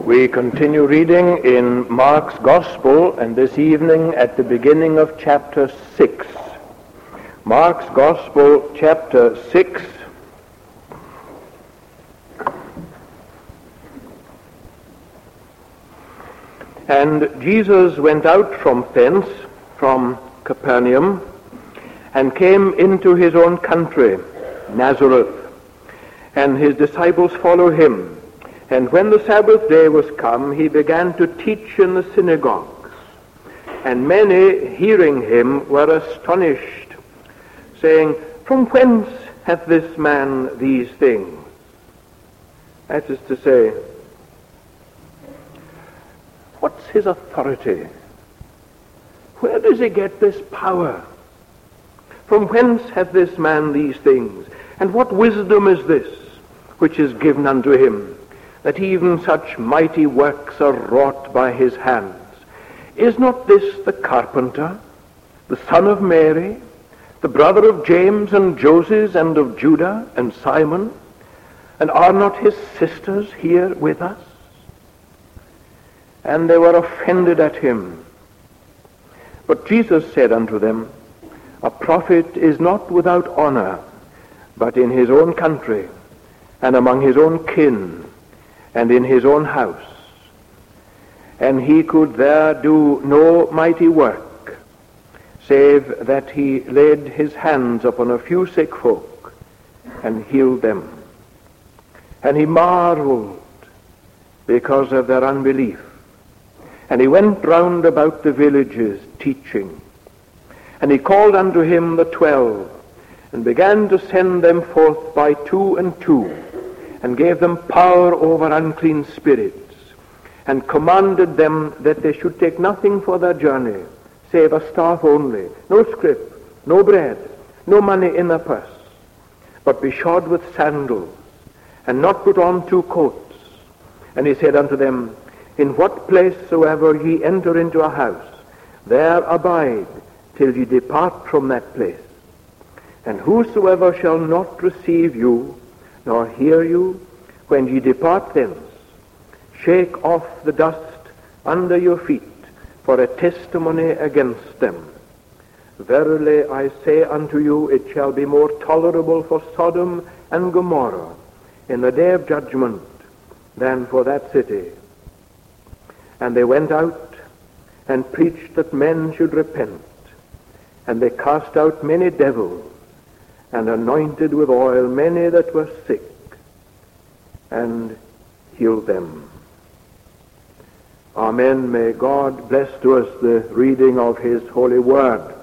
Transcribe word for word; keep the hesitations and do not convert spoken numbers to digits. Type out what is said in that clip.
We continue reading in Mark's Gospel, and this evening at the beginning of chapter six. Mark's Gospel, chapter six. And Jesus went out from thence, from Capernaum, and came into his own country, Nazareth, and his disciples followed him. And when the Sabbath day was come, he began to teach in the synagogues. And many, hearing him, were astonished, saying, From whence hath this man these things? That is to say, what's his authority? Where does he get this power? From whence hath this man these things? And what wisdom is this which is given unto him, that even such mighty works are wrought by his hands? Is not this the carpenter, the son of Mary, the brother of James and Joses and of Judah and Simon? And are not his sisters here with us? And they were offended at him. But Jesus said unto them, A prophet is not without honor, but in his own country, and among his own kin, and in his own house. And he could there do no mighty work, save that he laid his hands upon a few sick folk, and healed them. And he marveled because of their unbelief. And he went round about the villages, teaching. And he called unto him the twelve, and began to send them forth by two and two, and gave them power over unclean spirits, and commanded them that they should take nothing for their journey, save a staff only, no scrip, no bread, no money in their purse, but be shod with sandals, and not put on two coats. And he said unto them, In what place soever ye enter into a house, there abide till ye depart from that place. And whosoever shall not receive you, nor hear you, when ye depart thence, shake off the dust under your feet for a testimony against them. Verily I say unto you, it shall be more tolerable for Sodom and Gomorrah in the day of judgment than for that city. And they went out and preached that men should repent. And they cast out many devils, and anointed with oil many that were sick, and healed them. Amen. May God bless to us the reading of his holy word.